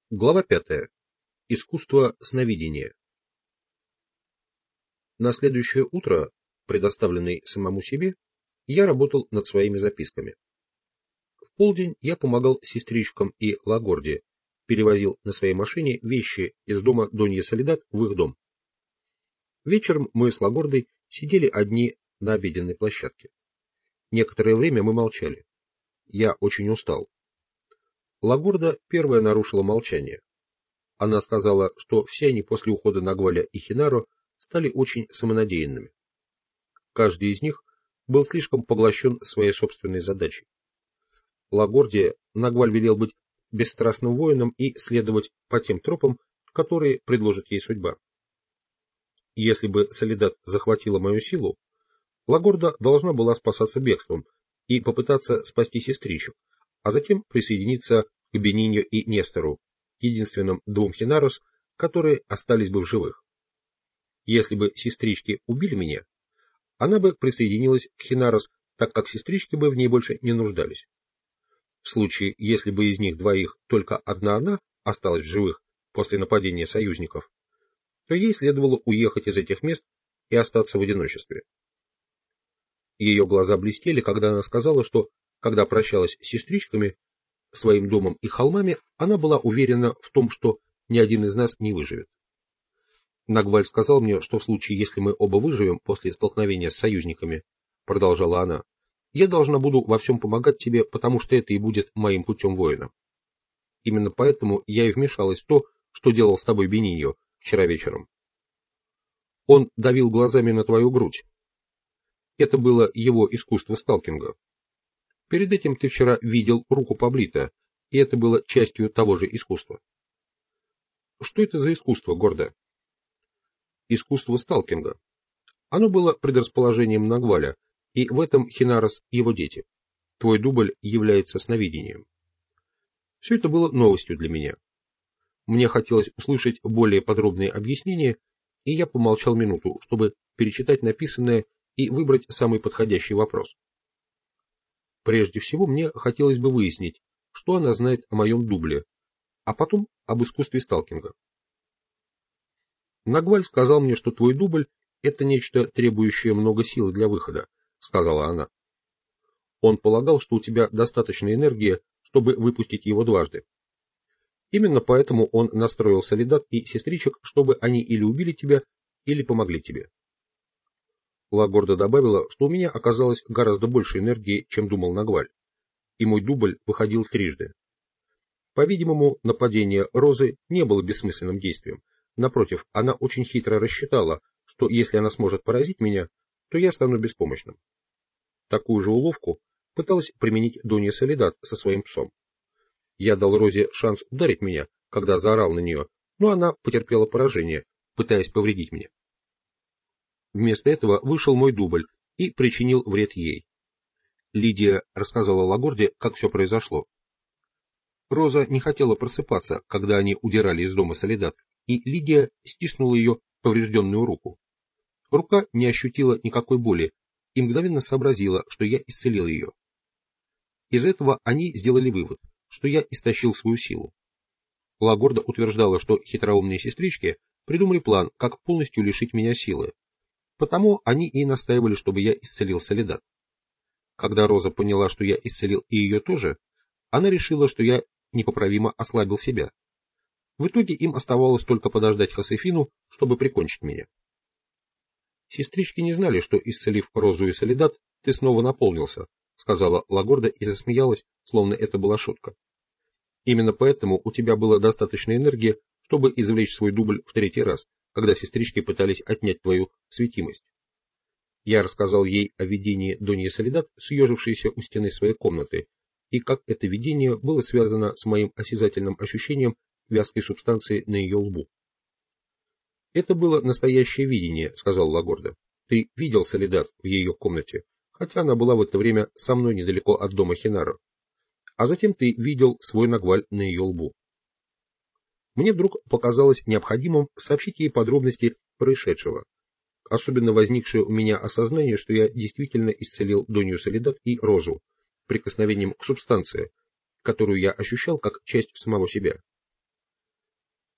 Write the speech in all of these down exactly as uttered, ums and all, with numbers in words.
Глава пятая. Искусство сновидения. На следующее утро, предоставленный самому себе, я работал над своими записками. В полдень я помогал сестричкам и Лагорде, перевозил на своей машине вещи из дома Доньи Соледад в их дом. Вечером мы с Лагордой сидели одни на обеденной площадке. Некоторое время мы молчали. Я очень устал. Лагорда первая нарушила молчание. Она сказала, что все они после ухода Нагваля и Хинаро стали очень самонадеянными. Каждый из них был слишком поглощен своей собственной задачей. Лагорде Нагваль велел быть бесстрастным воином и следовать по тем тропам, которые предложит ей судьба. Если бы Соледад захватила мою силу, Лагорда должна была спасаться бегством и попытаться спасти сестричек, а затем присоединиться к Бениньо и Нестору, единственным двум Хинарос, которые остались бы в живых. Если бы сестрички убили меня, она бы присоединилась к Хинарос, так как сестрички бы в ней больше не нуждались. В случае, если бы из них двоих только одна она осталась в живых после нападения союзников, то ей следовало уехать из этих мест и остаться в одиночестве. Ее глаза блестели, когда она сказала, что, когда прощалась с сестричками, своим домом и холмами, она была уверена в том, что ни один из нас не выживет. Нагваль сказал мне, что в случае, если мы оба выживем после столкновения с союзниками, продолжала она, я должна буду во всем помогать тебе, потому что это и будет моим путем воина. Именно поэтому я и вмешалась в то, что делал с тобой Бениньо вчера вечером. Он давил глазами на твою грудь. Это было его искусство сталкинга. Перед этим ты вчера видел руку Паблита, и это было частью того же искусства. Что это за искусство, Гордо? Искусство сталкинга. Оно было предрасположением Нагваля, и в этом Хинарос его дети. Твой дубль является сновидением. Все это было новостью для меня. Мне хотелось услышать более подробные объяснения, и я помолчал минуту, чтобы перечитать написанное и выбрать самый подходящий вопрос. Прежде всего, мне хотелось бы выяснить, что она знает о моем дубле, а потом об искусстве сталкинга. Нагваль сказал мне, что твой дубль — это нечто, требующее много силы для выхода, сказала она. Он полагал, что у тебя достаточно энергии, чтобы выпустить его дважды. Именно поэтому он настроил Соледад и сестричек, чтобы они или убили тебя, или помогли тебе. Лагорда добавила, что у меня оказалось гораздо больше энергии, чем думал Нагваль, и мой дубль выходил трижды. По-видимому, нападение Розы не было бессмысленным действием. Напротив, она очень хитро рассчитала, что если она сможет поразить меня, то я стану беспомощным. Такую же уловку пыталась применить Донья Соледад со своим псом. Я дал Розе шанс ударить меня, когда заорал на нее, но она потерпела поражение, пытаясь повредить мне. Вместо этого вышел мой дубль и причинил вред ей. Лидия рассказала Лагорде, как все произошло. Роза не хотела просыпаться, когда они удирали из дома Соледад, и Лидия стиснула ее поврежденную руку. Рука не ощутила никакой боли и мгновенно сообразила, что я исцелил ее. Из этого они сделали вывод, что я истощил свою силу. Лагорда утверждала, что хитроумные сестрички придумали план, как полностью лишить меня силы. Потому они и настаивали, чтобы я исцелил Соледад. Когда Роза поняла, что я исцелил и ее тоже, она решила, что я непоправимо ослабил себя. В итоге им оставалось только подождать Хосефину, чтобы прикончить меня. Сестрички не знали, что, исцелив Розу и Соледад, ты снова наполнился, сказала Лагорда и засмеялась, словно это была шутка. Именно поэтому у тебя было достаточно энергии, чтобы извлечь свой дубль в третий раз, когда сестрички пытались отнять твою светимость. Я рассказал ей о видении Доньи Соледад, съежившейся у стены своей комнаты, и как это видение было связано с моим осязательным ощущением вязкой субстанции на ее лбу. «Это было настоящее видение», — сказал Лагорда. «Ты видел Соледад в ее комнате, хотя она была в это время со мной недалеко от дома Хинаро. А затем ты видел свой Нагваль на ее лбу». Мне вдруг показалось необходимым сообщить ей подробности происшедшего, особенно возникшее у меня осознание, что я действительно исцелил Донью Соледад и Розу прикосновением к субстанции, которую я ощущал как часть самого себя.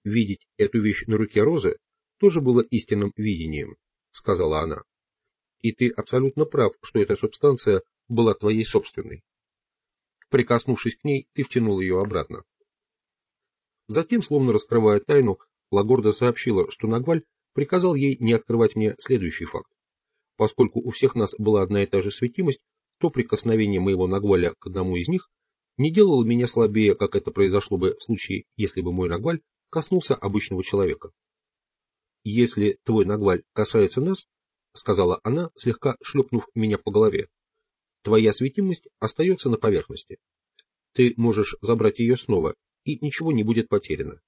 Видеть эту вещь на руке Розы тоже было истинным видением, сказала она. И ты абсолютно прав, что эта субстанция была твоей собственной. Прикоснувшись к ней, ты втянул ее обратно. Затем, словно раскрывая тайну, Лагорда сообщила, что Нагваль приказал ей не открывать мне следующий факт. Поскольку у всех нас была одна и та же светимость, то прикосновение моего Нагваля к одному из них не делало меня слабее, как это произошло бы в случае, если бы мой Нагваль коснулся обычного человека. «Если твой Нагваль касается нас, — сказала она, слегка шлепнув меня по голове, — твоя светимость остается на поверхности. Ты можешь забрать ее снова, и ничего не будет потеряно».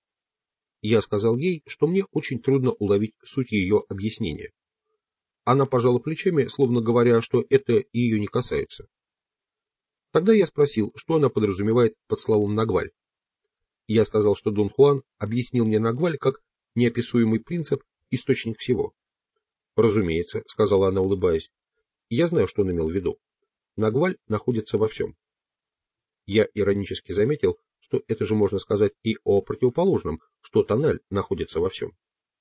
Я сказал ей, что мне очень трудно уловить суть ее объяснения. Она пожала плечами, словно говоря, что это ее не касается. Тогда я спросил, что она подразумевает под словом «нагваль». Я сказал, что Дон Хуан объяснил мне нагваль как неописуемый принцип, источник всего. «Разумеется», — сказала она, улыбаясь, — «я знаю, что он имел в виду. Нагваль находится во всем». Я иронически заметил, что это же можно сказать и о противоположном, что тональ находится во всем.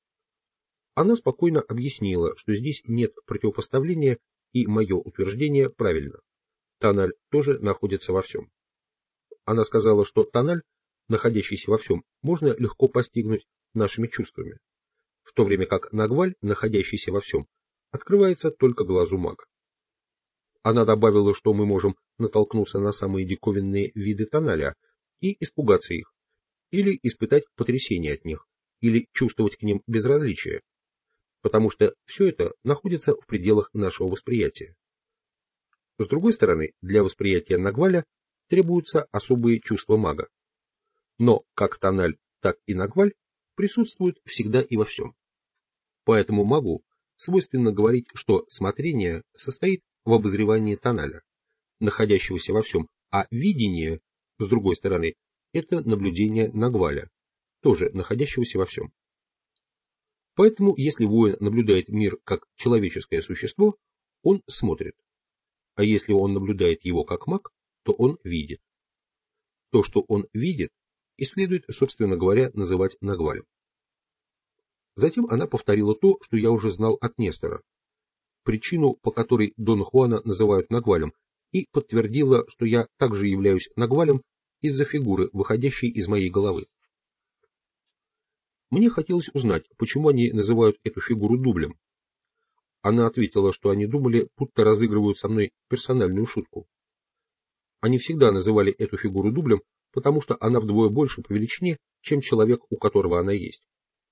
Она спокойно объяснила, что здесь нет противопоставления, и мое утверждение правильно. Тональ тоже находится во всем. Она сказала, что тональ, находящийся во всем, можно легко постигнуть нашими чувствами, в то время как нагваль, находящийся во всем, открывается только глазу мага. Она добавила, что мы можем натолкнуться на самые диковинные виды тоналя и испугаться их, или испытать потрясение от них, или чувствовать к ним безразличие, потому что все это находится в пределах нашего восприятия. С другой стороны, для восприятия нагваля требуются особые чувства мага. Но как тональ, так и нагваль присутствуют всегда и во всем. Поэтому магу свойственно говорить, что смотрение состоит в обозревании тоналя, находящегося во всем, а видение, с другой стороны, это наблюдение нагваля, тоже находящегося во всем. Поэтому, если воин наблюдает мир как человеческое существо, он смотрит, а если он наблюдает его как маг, то он видит. То, что он видит, и следует, собственно говоря, называть нагвалем. Затем она повторила то, что я уже знал от Нестора, причину, по которой Дон Хуана называют нагвалем, и подтвердила, что я также являюсь нагвалем из-за фигуры, выходящей из моей головы. Мне хотелось узнать, почему они называют эту фигуру дублем. Она ответила, что они думали, будто разыгрывают со мной персональную шутку. Они всегда называли эту фигуру дублем, потому что она вдвое больше по величине, чем человек, у которого она есть.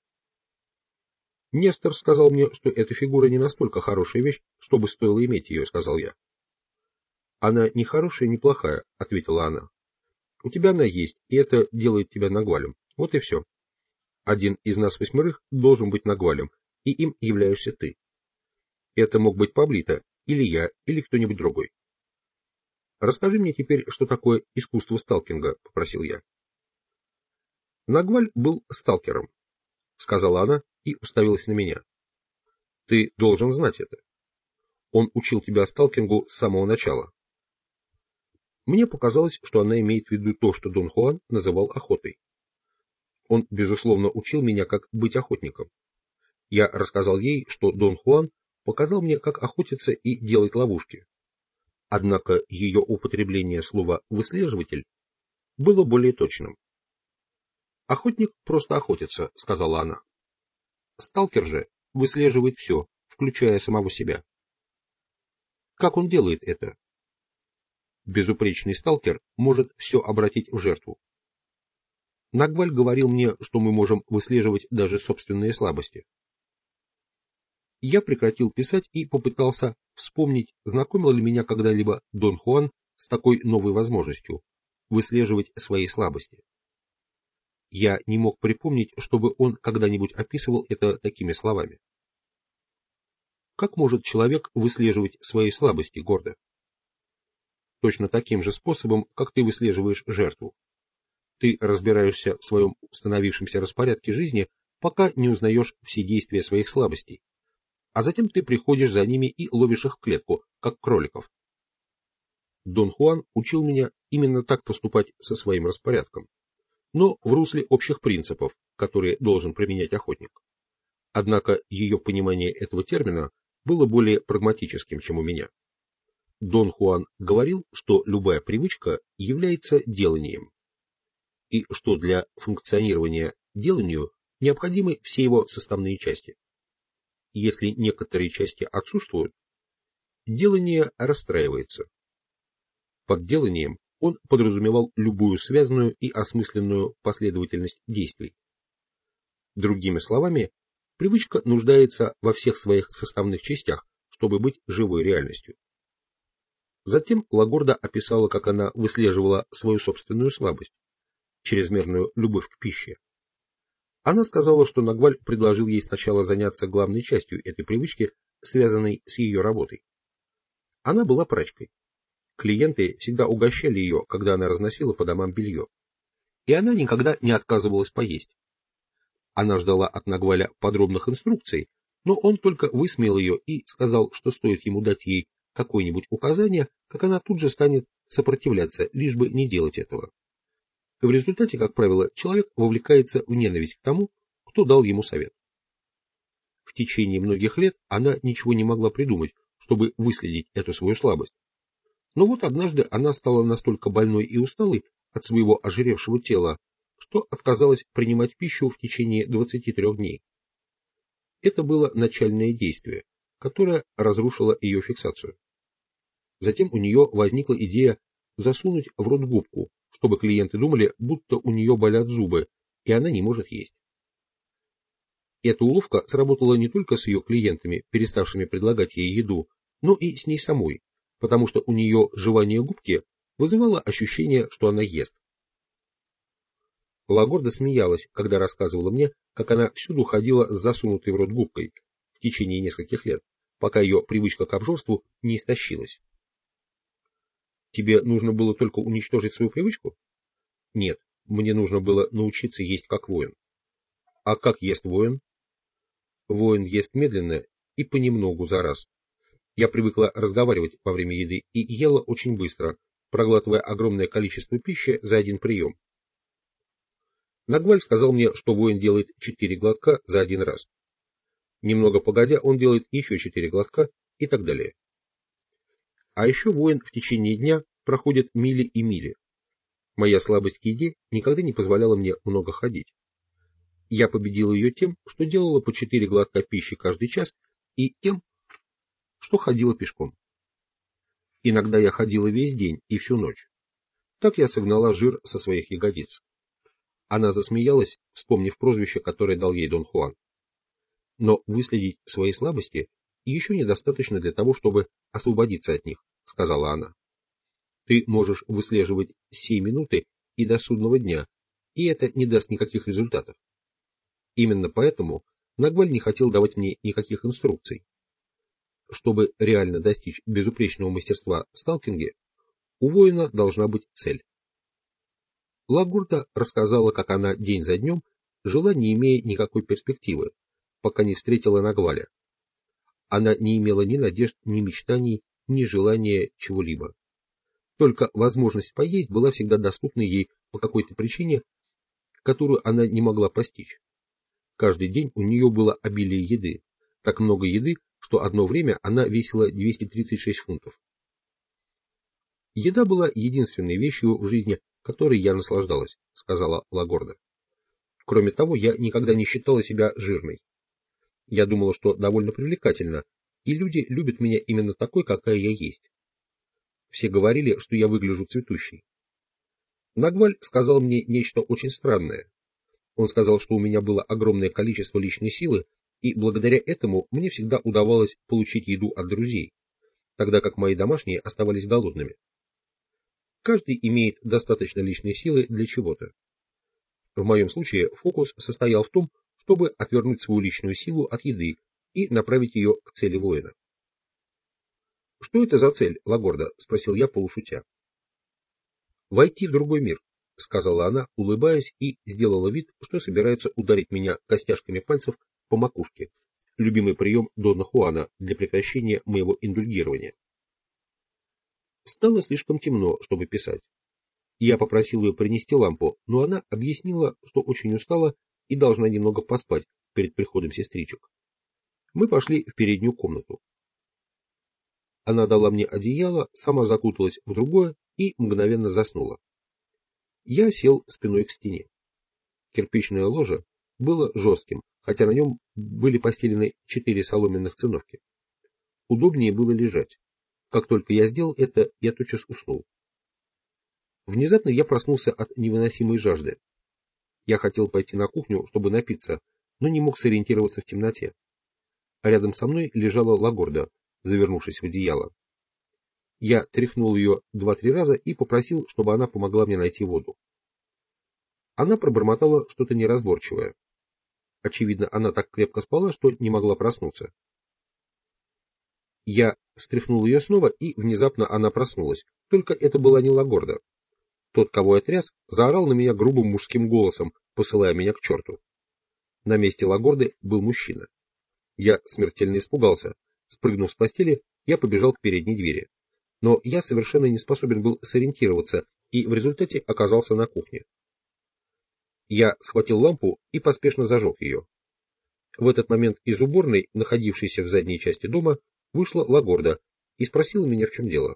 Нестор сказал мне, что эта фигура не настолько хорошая вещь, чтобы стоило иметь ее, сказал я. Она не хорошая, не плохая, ответила она. У тебя она есть, и это делает тебя нагвалем. Вот и все. Один из нас восьмерых должен быть нагвалем, и им являешься ты. Это мог быть Паблито, или я, или кто-нибудь другой. Расскажи мне теперь, что такое искусство сталкинга, попросил я. Нагваль был сталкером, сказала она и уставилась на меня. Ты должен знать это. Он учил тебя сталкингу с самого начала. Мне показалось, что она имеет в виду то, что Дон Хуан называл охотой. Он, безусловно, учил меня, как быть охотником. Я рассказал ей, что Дон Хуан показал мне, как охотиться и делать ловушки. Однако ее употребление слова «выслеживатель» было более точным. «Охотник просто охотится», — сказала она. «Сталкер же выслеживает все, включая самого себя». Как он делает это? Безупречный сталкер может все обратить в жертву. Нагваль говорил мне, что мы можем выслеживать даже собственные слабости. Я прекратил писать и попытался вспомнить, знакомил ли меня когда-либо Дон Хуан с такой новой возможностью – выслеживать свои слабости. Я не мог припомнить, чтобы он когда-нибудь описывал это такими словами. Как может человек выслеживать свои слабости, Гордо? Точно таким же способом, как ты выслеживаешь жертву. Ты разбираешься в своем установившемся распорядке жизни, пока не узнаешь все действия своих слабостей, а затем ты приходишь за ними и ловишь их в клетку, как кроликов. Дон Хуан учил меня именно так поступать со своим распорядком. но в русле общих принципов, которые должен применять охотник. Однако ее понимание этого термина было более прагматическим, чем у меня. Дон Хуан говорил, что любая привычка является деланием, и что для функционирования деланию необходимы все его составные части. Если некоторые части отсутствуют, делание расстраивается. Под деланием он подразумевал любую связанную и осмысленную последовательность действий. Другими словами, привычка нуждается во всех своих составных частях, чтобы быть живой реальностью. Затем Лагорда описала, как она выслеживала свою собственную слабость, чрезмерную любовь к пище. Она сказала, что Нагваль предложил ей сначала заняться главной частью этой привычки, связанной с ее работой. Она была прачкой. Клиенты всегда угощали ее, когда она разносила по домам белье. И она никогда не отказывалась поесть. Она ждала от Нагваля подробных инструкций, но он только высмеял ее и сказал, что стоит ему дать ей какое-нибудь указание, как она тут же станет сопротивляться, лишь бы не делать этого. В результате, как правило, человек вовлекается в ненависть к тому, кто дал ему совет. В течение многих лет она ничего не могла придумать, чтобы выследить эту свою слабость. Но вот однажды она стала настолько больной и усталой от своего ожиревшего тела, что отказалась принимать пищу в течение двадцати трёх дней. Это было начальное действие, которое разрушило ее фиксацию. Затем у нее возникла идея засунуть в рот губку, чтобы клиенты думали, будто у нее болят зубы, и она не может есть. Эта уловка сработала не только с ее клиентами, переставшими предлагать ей еду, но и с ней самой, потому что у нее жевание губки вызывало ощущение, что она ест. Лагорда смеялась, когда рассказывала мне, как она всюду ходила с засунутой в рот губкой в течение нескольких лет, пока ее привычка к обжорству не истощилась. Тебе нужно было только уничтожить свою привычку? Нет, мне нужно было научиться есть как воин. А как ест воин? Воин ест медленно и понемногу за раз. Я привыкла разговаривать во время еды и ела очень быстро, проглатывая огромное количество пищи за один прием. Нагваль сказал мне, что воин делает четыре глотка за один раз. Немного погодя, он делает еще четыре глотка и так далее. А еще воин в течение дня проходит мили и мили. Моя слабость к еде никогда не позволяла мне много ходить. Я победила ее тем, что делала по четыре глотка пищи каждый час, и тем, что ходила пешком. Иногда я ходила весь день и всю ночь. Так я согнала жир со своих ягодиц. Она засмеялась, вспомнив прозвище, которое дал ей Дон Хуан. Но выследить свои слабости еще недостаточно для того, чтобы освободиться от них, сказала она. Ты можешь выслеживать сей минуты и до судного дня, и это не даст никаких результатов. Именно поэтому Нагваль не хотел давать мне никаких инструкций. Чтобы реально достичь безупречного мастерства в сталкинге, у воина должна быть цель. Лагурда рассказала, как она день за днем жила, не имея никакой перспективы, пока не встретила Нагваля. Она не имела ни надежд, ни мечтаний, ни желания чего-либо. Только возможность поесть была всегда доступна ей по какой-то причине, которую она не могла постичь. Каждый день у нее было обилие еды, так много еды, что одно время она весила двести тридцать шесть фунтов. Еда была единственной вещью в жизни, которой я наслаждалась, сказала Лагорда. Кроме того, я никогда не считала себя жирной. Я думала, что довольно привлекательна, и люди любят меня именно такой, какая я есть. Все говорили, что я выгляжу цветущей. Нагваль сказал мне нечто очень странное. Он сказал, что у меня было огромное количество личной силы, и благодаря этому мне всегда удавалось получить еду от друзей, тогда как мои домашние оставались голодными. Каждый имеет достаточно личной силы для чего-то. В моем случае фокус состоял в том, чтобы отвернуть свою личную силу от еды и направить ее к цели воина. «Что это за цель, Лагорда?» — спросил я полушутя. «Войти в другой мир», — сказала она, улыбаясь, и сделала вид, что собирается ударить меня костяшками пальцев по макушке, любимый прием Дона Хуана для прекращения моего индульгирования. Стало слишком темно, чтобы писать. Я попросил ее принести лампу, но она объяснила, что очень устала и должна немного поспать перед приходом сестричек. Мы пошли в переднюю комнату. Она дала мне одеяло, сама закуталась в другое и мгновенно заснула. Я сел спиной к стене. Кирпичное ложе было жестким, хотя на нем были постелены четыре соломенных циновки. Удобнее было лежать. Как только я сделал это, я тотчас уснул. Внезапно я проснулся от невыносимой жажды. Я хотел пойти на кухню, чтобы напиться, но не мог сориентироваться в темноте. А рядом со мной лежала Лагорда, завернувшись в одеяло. Я тряхнул ее два-три раза и попросил, чтобы она помогла мне найти воду. Она пробормотала что-то неразборчивое. Очевидно, она так крепко спала, что не могла проснуться. Я встряхнул ее снова, и внезапно она проснулась. Только это была не Лагорда. Тот, кого я тряс, заорал на меня грубым мужским голосом, посылая меня к черту. На месте Лагорды был мужчина. Я смертельно испугался. Спрыгнув с постели, я побежал к передней двери. Но я совершенно не способен был сориентироваться, и в результате оказался на кухне. Я схватил лампу и поспешно зажег ее. В этот момент из уборной, находившейся в задней части дома, вышла Лагорда и спросила меня, в чем дело.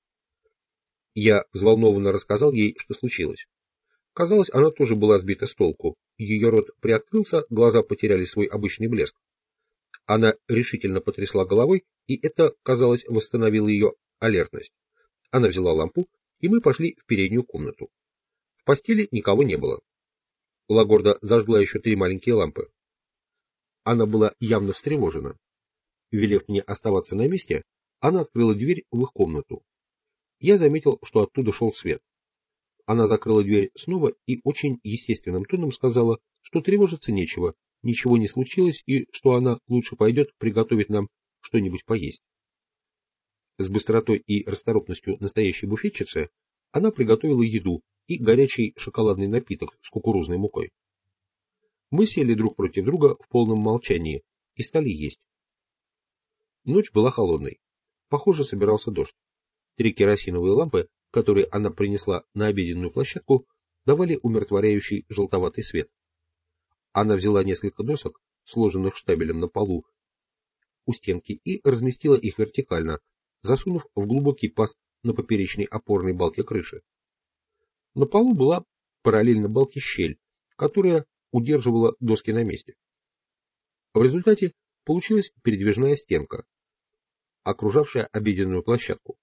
Я взволнованно рассказал ей, что случилось. Казалось, она тоже была сбита с толку. Ее рот приоткрылся, глаза потеряли свой обычный блеск. Она решительно потрясла головой, и это, казалось, восстановило ее алертность. Она взяла лампу, и мы пошли в переднюю комнату. В постели никого не было. Лагорда зажгла еще три маленькие лампы. Она была явно встревожена. Велев мне оставаться на месте, она открыла дверь в их комнату. Я заметил, что оттуда шел свет. Она закрыла дверь снова и очень естественным тоном сказала, что тревожиться нечего, ничего не случилось и что она лучше пойдет приготовить нам что-нибудь поесть. С быстротой и расторопностью настоящей буфетчицы она приготовила еду и горячий шоколадный напиток с кукурузной мукой. Мы сели друг против друга в полном молчании и стали есть. Ночь была холодной. Похоже, собирался дождь. Три керосиновые лампы, которые она принесла на обеденную площадку, давали умиротворяющий желтоватый свет. Она взяла несколько досок, сложенных штабелем на полу, у стенки и разместила их вертикально, засунув в глубокий паз на поперечной опорной балке крыши. На полу была параллельно балке щель, которая удерживала доски на месте. В результате получилась передвижная стенка, окружавшая обеденную площадку.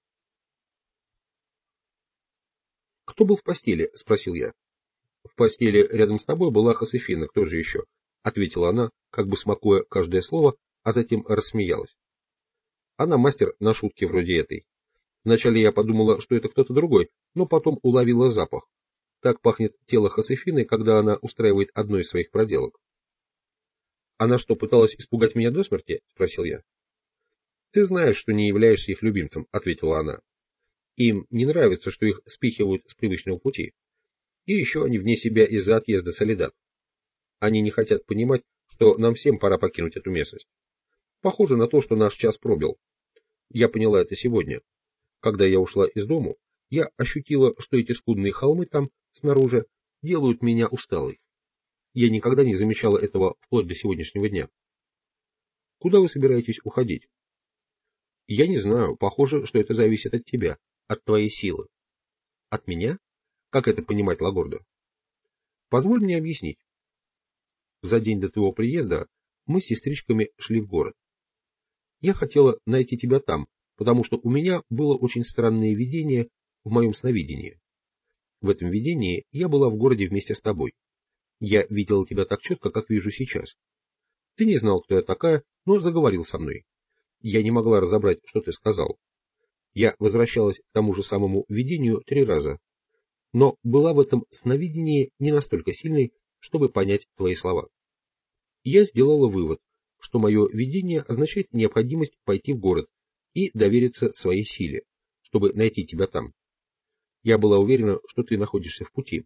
«Кто был в постели?» — спросил я. «В постели рядом с тобой была Хосефина, кто же еще?» — ответила она, как бы смакуя каждое слово, а затем рассмеялась. Она мастер на шутки вроде этой. Вначале я подумала, что это кто-то другой, но потом уловила запах. Так пахнет тело Хосефины, когда она устраивает одну из своих проделок. «Она что, пыталась испугать меня до смерти?» — спросил я. «Ты знаешь, что не являешься их любимцем», — ответила она. «Им не нравится, что их спихивают с привычного пути. И еще они вне себя из-за отъезда Соледад. Они не хотят понимать, что нам всем пора покинуть эту местность. Похоже на то, что наш час пробил. Я поняла это сегодня. Когда я ушла из дому, я ощутила, что эти скудные холмы там, снаружи, делают меня усталой. Я никогда не замечала этого вплоть до сегодняшнего дня. Куда вы собираетесь уходить? Я не знаю, похоже, что это зависит от тебя, от твоей силы. От меня? Как это понимать, Лагорда? Позволь мне объяснить. За день до твоего приезда мы с сестричками шли в город. Я хотела найти тебя там, потому что у меня было очень странное видение в моем сновидении. В этом видении я была в городе вместе с тобой. Я видела тебя так четко, как вижу сейчас. Ты не знал, кто я такая, но заговорил со мной. Я не могла разобрать, что ты сказал. Я возвращалась к тому же самому видению три раза, но была в этом сновидении не настолько сильной, чтобы понять твои слова. Я сделала вывод, что мое видение означает необходимость пойти в город и довериться своей силе, чтобы найти тебя там. Я была уверена, что ты находишься в пути.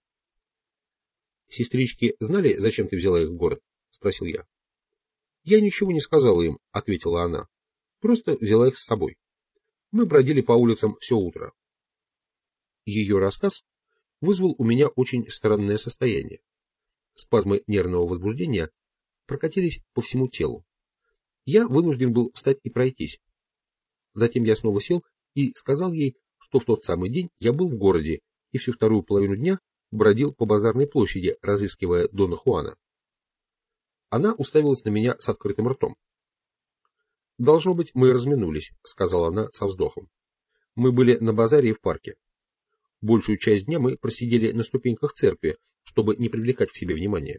Сестрички знали, зачем ты взяла их в город? Спросил я. Я ничего не сказала им, ответила она. Просто взяла их с собой. Мы бродили по улицам все утро. Ее рассказ вызвал у меня очень странное состояние. Спазмы нервного возбуждения прокатились по всему телу. Я вынужден был встать и пройтись. Затем я снова сел и сказал ей, что в тот самый день я был в городе и всю вторую половину дня бродил по базарной площади, разыскивая Дона Хуана. Она уставилась на меня с открытым ртом. «Должно быть, мы разминулись», — сказала она со вздохом. «Мы были на базаре и в парке. Большую часть дня мы просидели на ступеньках церкви, чтобы не привлекать к себе внимания.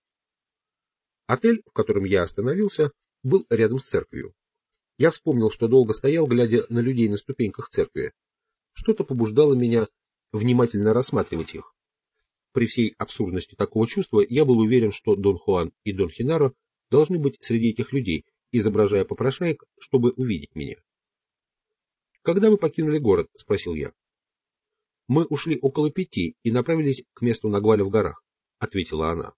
Отель, в котором я остановился, был рядом с церковью. Я вспомнил, что долго стоял, глядя на людей на ступеньках церкви. Что-то побуждало меня внимательно рассматривать их. При всей абсурдности такого чувства я был уверен, что Дон Хуан и Дон Хинаро должны быть среди этих людей, изображая попрошаек, чтобы увидеть меня. «Когда вы покинули город?» — спросил я. «Мы ушли около пяти и направились к месту Нагваля в горах», — ответила она.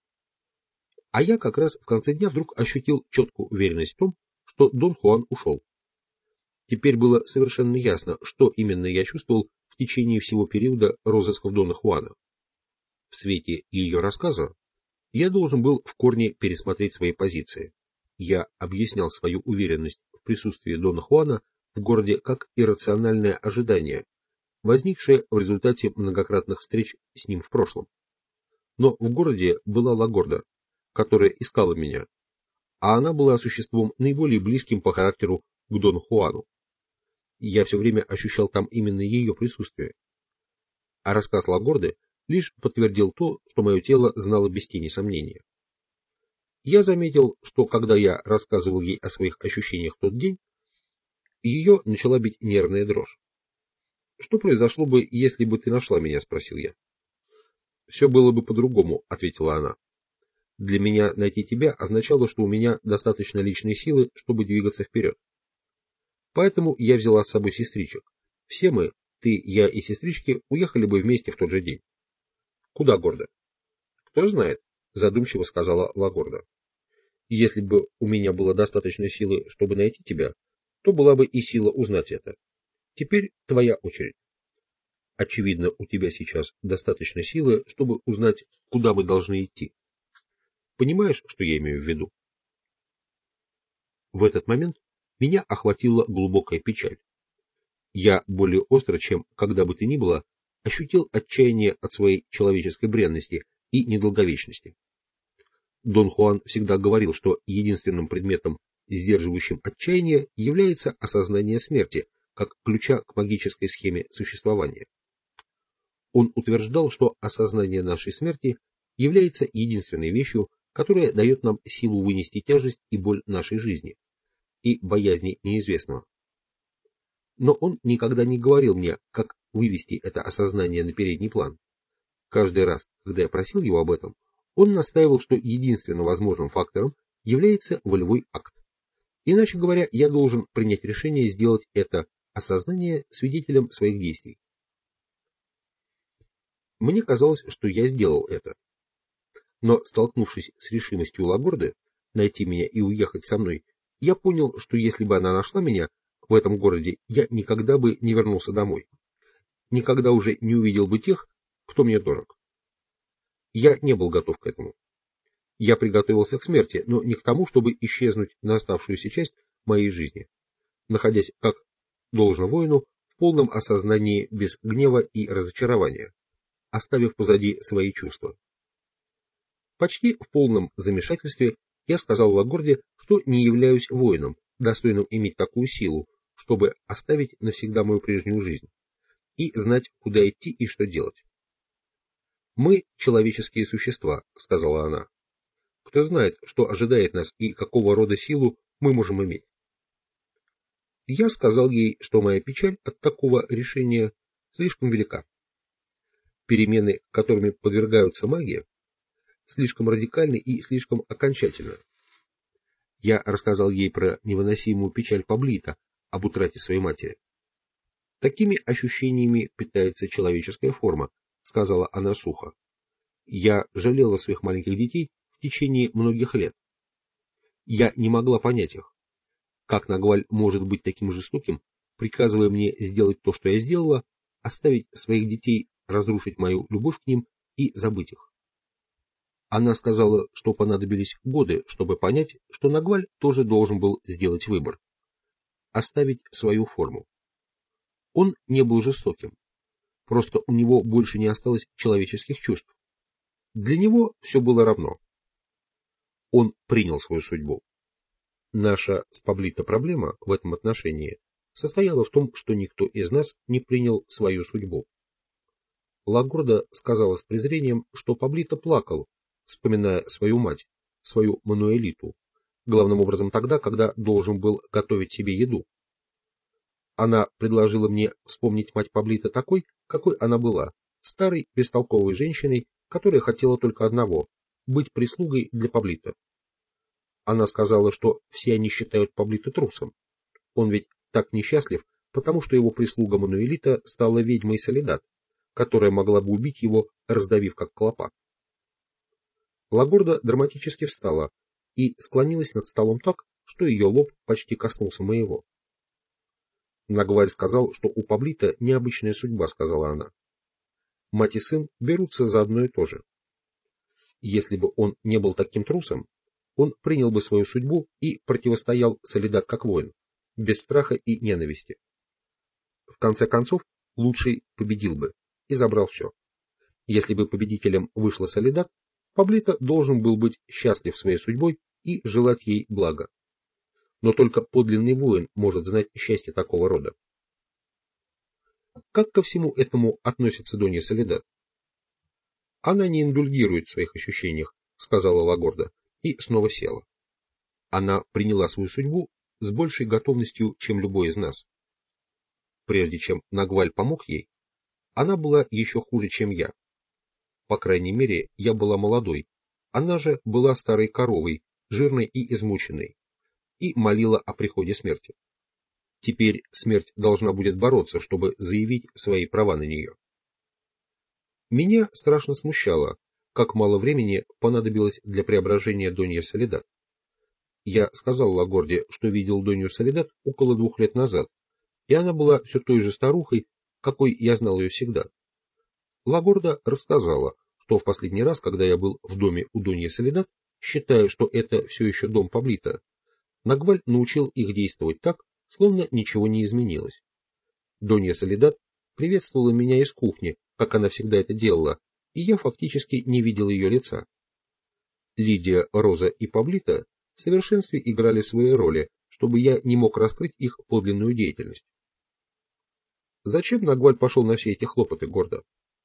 А я как раз в конце дня вдруг ощутил четкую уверенность в том, что Дон Хуан ушел. Теперь было совершенно ясно, что именно я чувствовал в течение всего периода розысков Дона Хуана. В свете ее рассказа я должен был в корне пересмотреть свои позиции. Я объяснял свою уверенность в присутствии Дона Хуана в городе как иррациональное ожидание, возникшее в результате многократных встреч с ним в прошлом. Но в городе была Лагорда, которая искала меня, а она была существом наиболее близким по характеру к Дону Хуану. Я все время ощущал там именно ее присутствие. А рассказ Лагорды лишь подтвердил то, что мое тело знало без тени сомнения. Я заметил, что когда я рассказывал ей о своих ощущениях в тот день, ее начала бить нервная дрожь. «Что произошло бы, если бы ты нашла меня?» — спросил я. «Все было бы по-другому», — ответила она. «Для меня найти тебя означало, что у меня достаточно личной силы, чтобы двигаться вперед. Поэтому я взяла с собой сестричек. Все мы, ты, я и сестрички, уехали бы вместе в тот же день». «Куда, Гордо?» «Кто знает», — задумчиво сказала Лагорда. «Если бы у меня было достаточно силы, чтобы найти тебя, то была бы и сила узнать это. Теперь твоя очередь. Очевидно, у тебя сейчас достаточно силы, чтобы узнать, куда мы должны идти. Понимаешь, что я имею в виду?» В этот момент меня охватила глубокая печаль. Я более остро, чем когда бы то ни было, ощутил отчаяние от своей человеческой бренности и недолговечности. Дон Хуан всегда говорил, что единственным предметом, сдерживающим отчаяние, является осознание смерти, как ключа к магической схеме существования. Он утверждал, что осознание нашей смерти является единственной вещью, которая дает нам силу вынести тяжесть и боль нашей жизни и боязни неизвестного. Но он никогда не говорил мне, как вывести это осознание на передний план. Каждый раз, когда я просил его об этом, он настаивал, что единственным возможным фактором является волевой акт. Иначе говоря, я должен принять решение сделать это осознание свидетелем своих действий. Мне казалось, что я сделал это. Но, столкнувшись с решимостью Лагорды найти меня и уехать со мной, я понял, что если бы она нашла меня в этом городе, я никогда бы не вернулся домой. Никогда уже не увидел бы тех, кто мне дорог. Я не был готов к этому. Я приготовился к смерти, но не к тому, чтобы исчезнуть на оставшуюся часть моей жизни, находясь, как должно воину, в полном осознании без гнева и разочарования, оставив позади свои чувства. Почти в полном замешательстве я сказал Лагорде, что не являюсь воином, достойным иметь такую силу, чтобы оставить навсегда мою прежнюю жизнь, и знать, куда идти и что делать. «Мы человеческие существа», — сказала она. «Кто знает, что ожидает нас и какого рода силу мы можем иметь?» Я сказал ей, что моя печаль от такого решения слишком велика. Перемены, которыми подвергаются маги, слишком радикальны и слишком окончательны. Я рассказал ей про невыносимую печаль Паблита об утрате своей матери. «Такими ощущениями питается человеческая форма», — сказала она сухо. «Я жалела своих маленьких детей в течение многих лет. Я не могла понять их. Как Нагваль может быть таким жестоким, приказывая мне сделать то, что я сделала, оставить своих детей разрушить мою любовь к ним и забыть их. Она сказала, что понадобились годы, чтобы понять, что Нагваль тоже должен был сделать выбор. Оставить свою форму. Он не был жестоким. Просто у него больше не осталось человеческих чувств. Для него все было равно. Он принял свою судьбу. Наша с Паблито проблема в этом отношении состояла в том, что никто из нас не принял свою судьбу. Лагорда сказала с презрением, что Паблито плакал, вспоминая свою мать, свою Мануэлиту, главным образом тогда, когда должен был готовить себе еду. Она предложила мне вспомнить мать Паблито такой, какой она была, старой, бестолковой женщиной, которая хотела только одного – быть прислугой для Паблито. Она сказала, что все они считают Паблито трусом. Он ведь так несчастлив, потому что его прислуга Мануэлита стала ведьмой Соледад, которая могла бы убить его, раздавив как клопа. Лагорда драматически встала и склонилась над столом так, что ее лоб почти коснулся моего. Нагваль сказал, что у Паблито необычная судьба, сказала она. Мать и сын берутся за одно и то же. Если бы он не был таким трусом, он принял бы свою судьбу и противостоял Соледад как воин, без страха и ненависти. В конце концов, лучший победил бы и забрал все. Если бы победителем вышла Соледад, Паблито должен был быть счастлив своей судьбой и желать ей блага. Но только подлинный воин может знать счастье такого рода. Как ко всему этому относится Донья Соледад? Она не индульгирует в своих ощущениях, сказала Лагорда, и снова села. Она приняла свою судьбу с большей готовностью, чем любой из нас. Прежде чем Нагваль помог ей, она была еще хуже, чем я. По крайней мере, я была молодой, она же была старой коровой, жирной и измученной, и молила о приходе смерти. Теперь смерть должна будет бороться, чтобы заявить свои права на нее. Меня страшно смущало, как мало времени понадобилось для преображения Донья Соледад. Я сказал Лагорде, что видел Донью Соледад около двух лет назад, и она была все той же старухой, какой я знал ее всегда. Лагорда рассказала, что в последний раз, когда я был в доме у Доньи Соледад, считая, что это все еще дом Паблито, Нагваль научил их действовать так, словно ничего не изменилось. Донья Соледад приветствовала меня из кухни, как она всегда это делала, и я фактически не видел ее лица. Лидия, Роза и Паблито в совершенстве играли свои роли, чтобы я не мог раскрыть их подлинную деятельность. Зачем Нагваль пошел на все эти хлопоты, Гордо?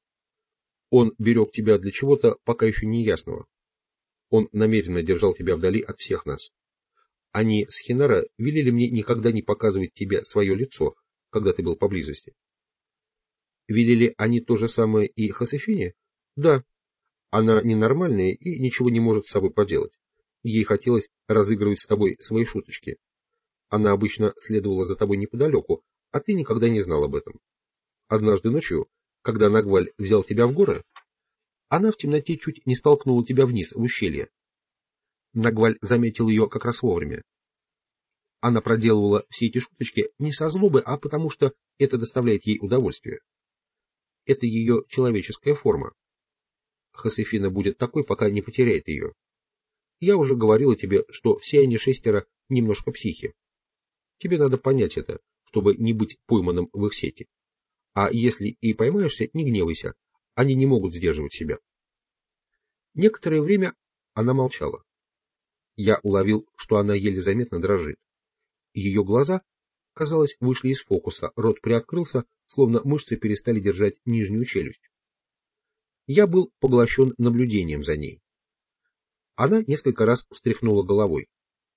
Он берег тебя для чего-то пока еще не ясного. Он намеренно держал тебя вдали от всех нас. Они с Хинара велели мне никогда не показывать тебе свое лицо, когда ты был поблизости. Велели они то же самое и Хосефине? Да. Она ненормальная и ничего не может с собой поделать. Ей хотелось разыгрывать с тобой свои шуточки. Она обычно следовала за тобой неподалеку, а ты никогда не знал об этом. Однажды ночью, когда Нагваль взял тебя в горы, она в темноте чуть не столкнула тебя вниз в ущелье. Нагваль заметил ее как раз вовремя. Она проделывала все эти шуточки не со злобы, а потому что это доставляет ей удовольствие. Это ее человеческая форма. Хосефина будет такой, пока не потеряет ее. Я уже говорила тебе, что все они шестеро немножко психи. Тебе надо понять это, чтобы не быть пойманным в их сети. А если и поймаешься, не гневайся, они не могут сдерживать себя. Некоторое время она молчала. Я уловил, что она еле заметно дрожит. Ее глаза, казалось, вышли из фокуса, рот приоткрылся, словно мышцы перестали держать нижнюю челюсть. Я был поглощен наблюдением за ней. Она несколько раз встряхнула головой.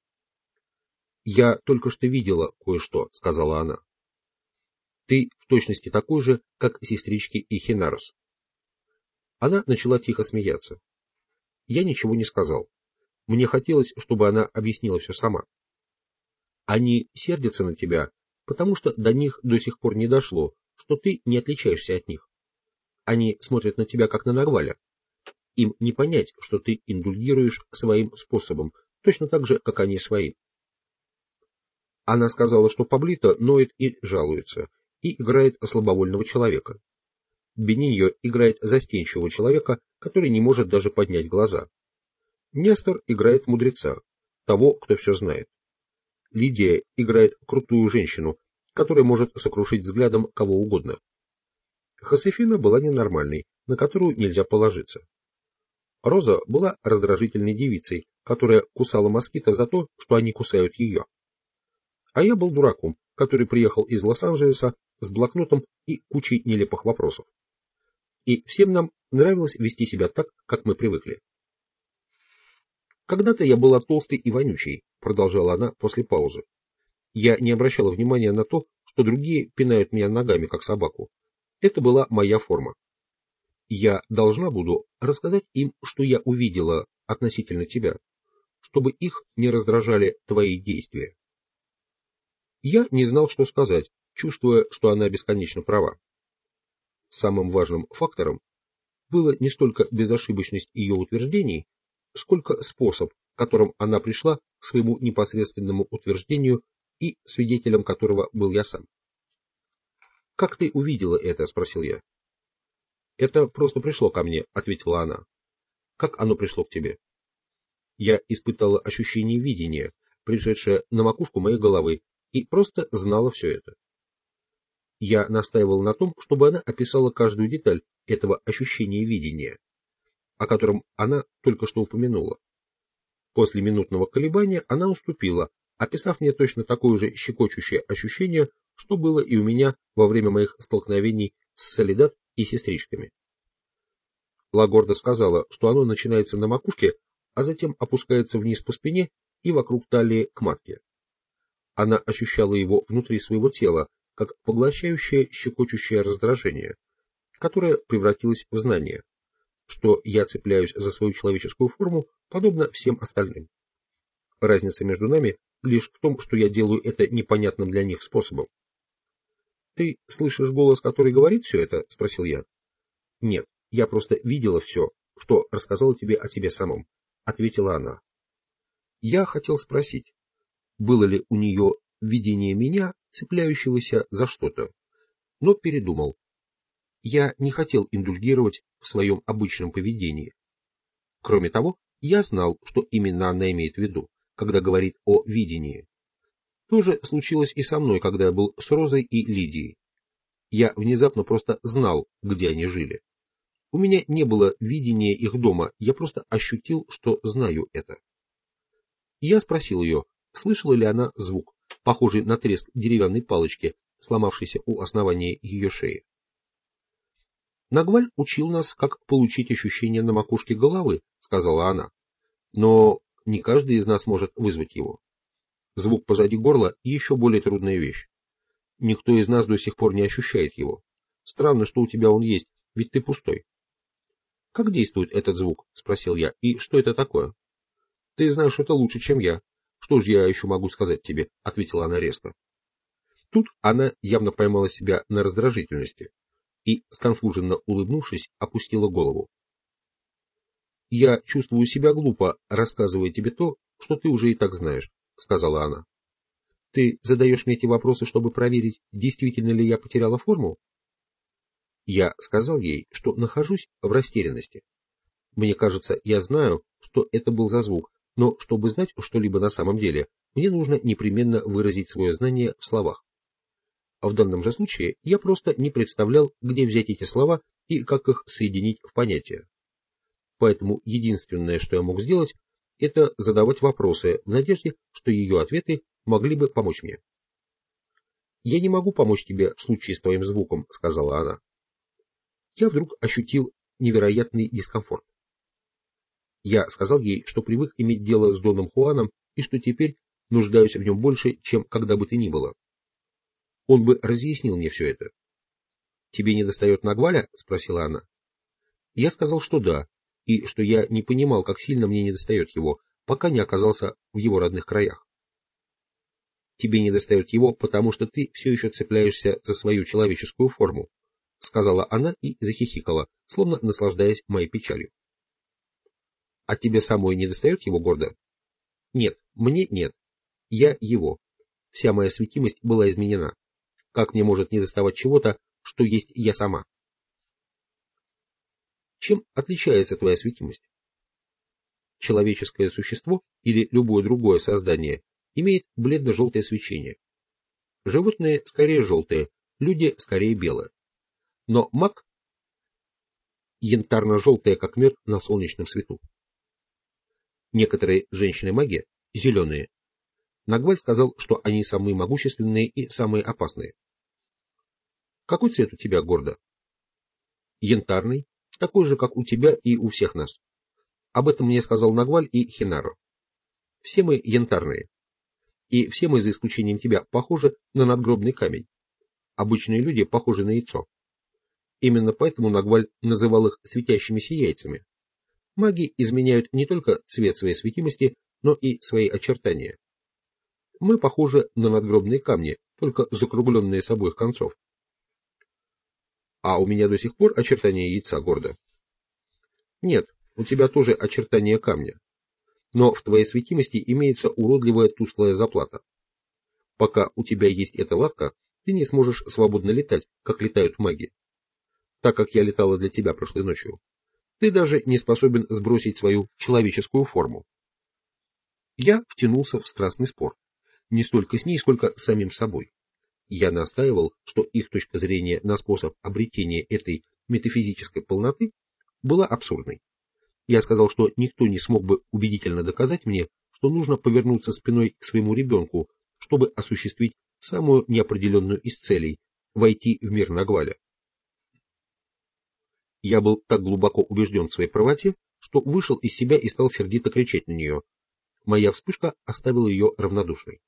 «Я только что видела кое-что», — сказала она. «Ты в точности такой же, как сестрички и Хинарос». Она начала тихо смеяться. Я ничего не сказал. Мне хотелось, чтобы она объяснила все сама. Они сердятся на тебя, потому что до них до сих пор не дошло, что ты не отличаешься от них. Они смотрят на тебя как на Нагваля. Им не понять, что ты индульгируешь своим способом, точно так же, как они своим. Она сказала, что Паблито ноет и жалуется, и играет слабовольного человека. Бениньо играет застенчивого человека, который не может даже поднять глаза. Нестор играет мудреца, того, кто все знает. Лидия играет крутую женщину, которая может сокрушить взглядом кого угодно. Хосефина была ненормальной, на которую нельзя положиться. Роза была раздражительной девицей, которая кусала москитов за то, что они кусают ее. А я был дураком, который приехал из Лос-Анджелеса с блокнотом и кучей нелепых вопросов. И всем нам нравилось вести себя так, как мы привыкли. «Когда-то я была толстой и вонючей», — продолжала она после паузы. «Я не обращала внимания на то, что другие пинают меня ногами, как собаку. Это была моя форма. Я должна буду рассказать им, что я увидела относительно тебя, чтобы их не раздражали твои действия». Я не знал, что сказать, чувствуя, что она бесконечно права. Самым важным фактором было не столько безошибочность ее утверждений, сколько способ, которым она пришла к своему непосредственному утверждению и свидетелем которого был я сам. «Как ты увидела это?» — спросил я. «Это просто пришло ко мне», — ответила она. «Как оно пришло к тебе?» Я испытала ощущение видения, пришедшее на макушку моей головы, и просто знала все это. Я настаивал на том, чтобы она описала каждую деталь этого ощущения видения, о котором она только что упомянула. После минутного колебания она уступила, описав мне точно такое же щекочущее ощущение, что было и у меня во время моих столкновений с Соледат и сестричками. Лагорда сказала, что оно начинается на макушке, а затем опускается вниз по спине и вокруг талии к матке. Она ощущала его внутри своего тела, как поглощающее щекочущее раздражение, которое превратилось в знание, что я цепляюсь за свою человеческую форму, подобно всем остальным. Разница между нами лишь в том, что я делаю это непонятным для них способом. «Ты слышишь голос, который говорит все это?» — спросил я. «Нет, я просто видела все, что рассказала тебе о тебе самом», — ответила она. Я хотел спросить, было ли у нее видение меня, цепляющегося за что-то, но передумал. Я не хотел индульгировать в своем обычном поведении. Кроме того, я знал, что именно она имеет в виду, когда говорит о видении. То же случилось и со мной, когда я был с Розой и Лидией. Я внезапно просто знал, где они жили. У меня не было видения их дома, я просто ощутил, что знаю это. Я спросил ее, слышала ли она звук, похожий на треск деревянной палочки, сломавшейся у основания ее шеи. «Нагваль учил нас, как получить ощущение на макушке головы», — сказала она. «Но не каждый из нас может вызвать его. Звук позади горла — еще более трудная вещь. Никто из нас до сих пор не ощущает его. Странно, что у тебя он есть, ведь ты пустой». «Как действует этот звук?» — спросил я. «И что это такое?» «Ты знаешь это лучше, чем я. Что же я еще могу сказать тебе?» — ответила она резко. Тут она явно поймала себя на раздражительности и, сконфуженно улыбнувшись, опустила голову. «Я чувствую себя глупо, рассказывая тебе то, что ты уже и так знаешь», — сказала она. «Ты задаешь мне эти вопросы, чтобы проверить, действительно ли я потеряла форму?» Я сказал ей, что нахожусь в растерянности. Мне кажется, я знаю, что это был за звук, но чтобы знать что-либо на самом деле, мне нужно непременно выразить свое знание в словах. А в данном же случае я просто не представлял, где взять эти слова и как их соединить в понятие. Поэтому единственное, что я мог сделать, это задавать вопросы в надежде, что ее ответы могли бы помочь мне. «Я не могу помочь тебе в случае с твоим звуком», — сказала она. Я вдруг ощутил невероятный дискомфорт. Я сказал ей, что привык иметь дело с Доном Хуаном и что теперь нуждаюсь в нем больше, чем когда бы то ни было. Он бы разъяснил мне все это. «Тебе недостает Нагваля?» — спросила она. Я сказал, что да, и что я не понимал, как сильно мне недостает его, пока не оказался в его родных краях. «Тебе недостает его, потому что ты все еще цепляешься за свою человеческую форму», — сказала она и захихикала, словно наслаждаясь моей печалью. «А тебе самой недостает его, Гордо?» «Нет, мне нет. Я его. Вся моя светимость была изменена. Как мне может недоставать чего-то, что есть я сама?» Чем отличается твоя светимость? Человеческое существо или любое другое создание имеет бледно-желтое свечение. Животные скорее желтые, люди скорее белые. Но маг янтарно-желтая, как мир на солнечном свету. Некоторые женщины-маги зеленые. Нагваль сказал, что они самые могущественные и самые опасные. Какой цвет у тебя, Гордо? Янтарный, такой же, как у тебя и у всех нас. Об этом мне сказал Нагваль и Хинаро. Все мы янтарные. И все мы, за исключением тебя, похожи на надгробный камень. Обычные люди похожи на яйцо. Именно поэтому Нагваль называл их светящимися яйцами. Маги изменяют не только цвет своей светимости, но и свои очертания. Мы похожи на надгробные камни, только закругленные с обоих концов. А у меня до сих пор очертания яйца, Гордо? Нет, у тебя тоже очертания камня. Но в твоей светимости имеется уродливая тусклая заплата. Пока у тебя есть эта латка, ты не сможешь свободно летать, как летают маги. Так как я летала для тебя прошлой ночью, ты даже не способен сбросить свою человеческую форму. Я втянулся в страстный спор. Не столько с ней, сколько с самим собой. Я настаивал, что их точка зрения на способ обретения этой метафизической полноты была абсурдной. Я сказал, что никто не смог бы убедительно доказать мне, что нужно повернуться спиной к своему ребенку, чтобы осуществить самую неопределенную из целей – войти в мир Нагваля. Я был так глубоко убежден в своей правоте, что вышел из себя и стал сердито кричать на нее. Моя вспышка оставила ее равнодушной.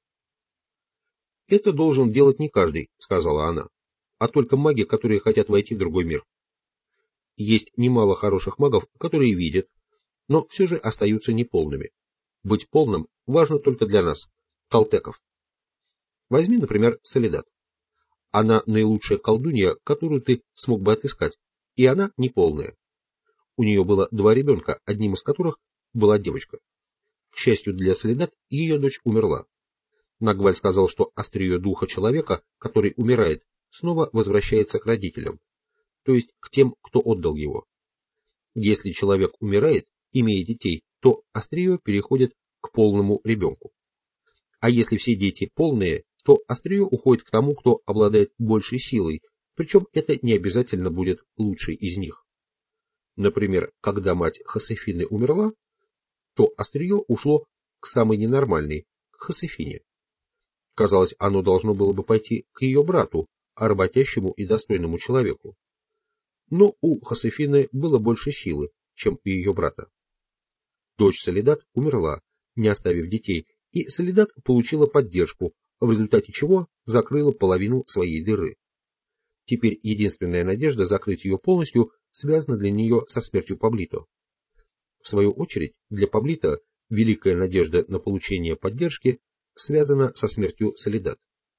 «Это должен делать не каждый», — сказала она, — «а только маги, которые хотят войти в другой мир. Есть немало хороших магов, которые видят, но все же остаются неполными. Быть полным важно только для нас, талтеков. Возьми, например, Соледат. Она наилучшая колдунья, которую ты смог бы отыскать, и она неполная. У нее было два ребенка, одним из которых была девочка. К счастью для Соледат, ее дочь умерла. Нагваль сказал, что острие духа человека, который умирает, снова возвращается к родителям, то есть к тем, кто отдал его. Если человек умирает, имея детей, то острие переходит к полному ребенку. А если все дети полные, то острие уходит к тому, кто обладает большей силой, причем это не обязательно будет лучший из них. Например, когда мать Хосефины умерла, то острие ушло к самой ненормальной, к Хосефине. Казалось, оно должно было бы пойти к ее брату, а работящему и достойному человеку. Но у Хосефины было больше силы, чем у ее брата. Дочь Соледат умерла, не оставив детей, и Соледат получила поддержку, в результате чего закрыла половину своей дыры. Теперь единственная надежда закрыть ее полностью связана для нее со смертью Паблито. В свою очередь, для Паблито великая надежда на получение поддержки связана со смертью Соледат.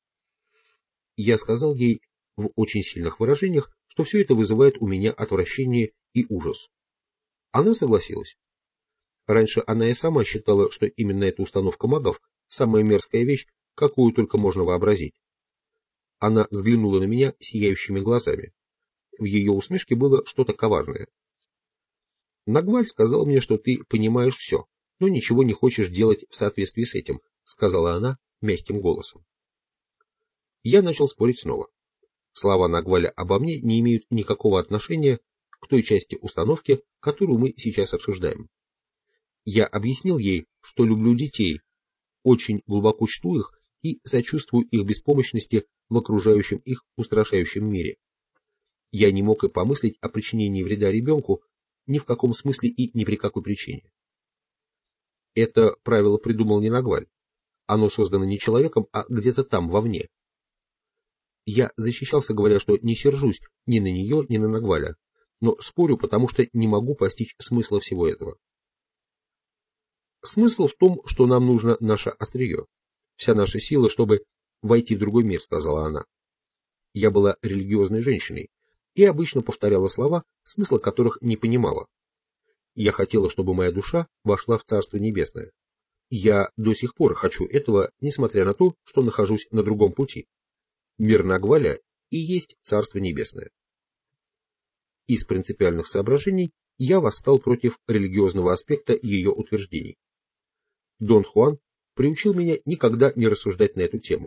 Я сказал ей в очень сильных выражениях, что все это вызывает у меня отвращение и ужас. Она согласилась. Раньше она и сама считала, что именно эта установка магов – самая мерзкая вещь, какую только можно вообразить. Она взглянула на меня сияющими глазами. В ее усмешке было что-то коварное. «Нагваль сказал мне, что ты понимаешь все, но ничего не хочешь делать в соответствии с этим», — сказала она мягким голосом. Я начал спорить снова. Слова Нагваля обо мне не имеют никакого отношения к той части установки, которую мы сейчас обсуждаем. Я объяснил ей, что люблю детей, очень глубоко чту их и сочувствую их беспомощности в окружающем их устрашающем мире. Я не мог и помыслить о причинении вреда ребенку ни в каком смысле и ни при какой причине. Это правило придумал не Нагваль. Оно создано не человеком, а где-то там, вовне. Я защищался, говоря, что не сержусь ни на нее, ни на Нагваля, но спорю, потому что не могу постичь смысла всего этого. Смысл в том, что нам нужно наше острие, вся наша сила, чтобы войти в другой мир, сказала она. Я была религиозной женщиной и обычно повторяла слова, смысла которых не понимала. Я хотела, чтобы моя душа вошла в Царство Небесное. Я до сих пор хочу этого, несмотря на то, что нахожусь на другом пути. Мир Нагваля и есть Царство Небесное. из принципиальных соображений я восстал против религиозного аспекта ее утверждений. Дон Хуан приучил меня никогда не рассуждать на эту тему.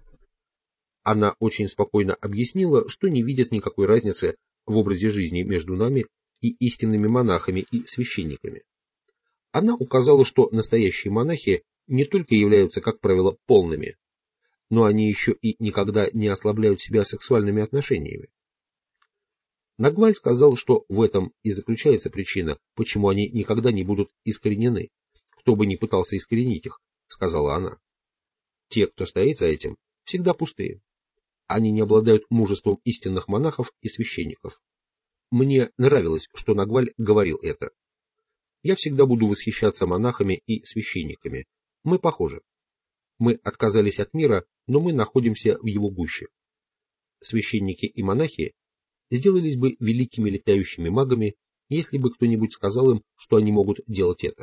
Она очень спокойно объяснила, что не видит никакой разницы в образе жизни между нами и истинными монахами и священниками. Она указала, что настоящие монахи не только являются, как правило, полными, но они еще и никогда не ослабляют себя сексуальными отношениями. Нагваль сказал, что в этом и заключается причина, почему они никогда не будут искоренены, кто бы ни пытался искоренить их, сказала она. Те, кто стоит за этим, всегда пустые. Они не обладают мужеством истинных монахов и священников. Мне нравилось, что Нагваль говорил это. Я всегда буду восхищаться монахами и священниками. Мы похожи. Мы отказались от мира, но мы находимся в его гуще. Священники и монахи сделались бы великими летающими магами, если бы кто-нибудь сказал им, что они могут делать это.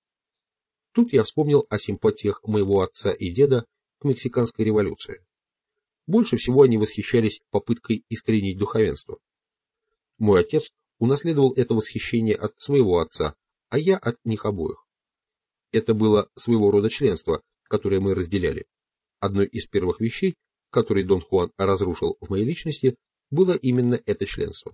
Тут я вспомнил о симпатиях моего отца и деда к мексиканской революции. Больше всего они восхищались попыткой искоренить духовенство. Мой отец унаследовал это восхищение от своего отца, а я от них обоих. Это было своего рода членство, которое мы разделяли. Одной из первых вещей, которые Дон Хуан разрушил в моей личности, было именно это членство.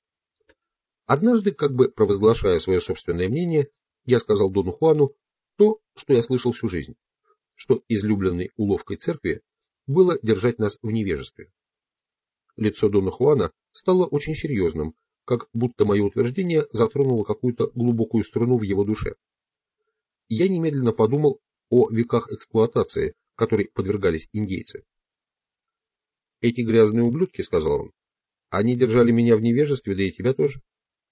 Однажды, как бы провозглашая свое собственное мнение, я сказал Дону Хуану то, что я слышал всю жизнь, что излюбленной уловкой церкви было держать нас в невежестве. Лицо Дона Хуана стало очень серьезным, как будто мое утверждение затронуло какую-то глубокую струну в его душе. Я немедленно подумал о веках эксплуатации, которой подвергались индейцы. «Эти грязные ублюдки, — сказал он, — они держали меня в невежестве, да и тебя тоже».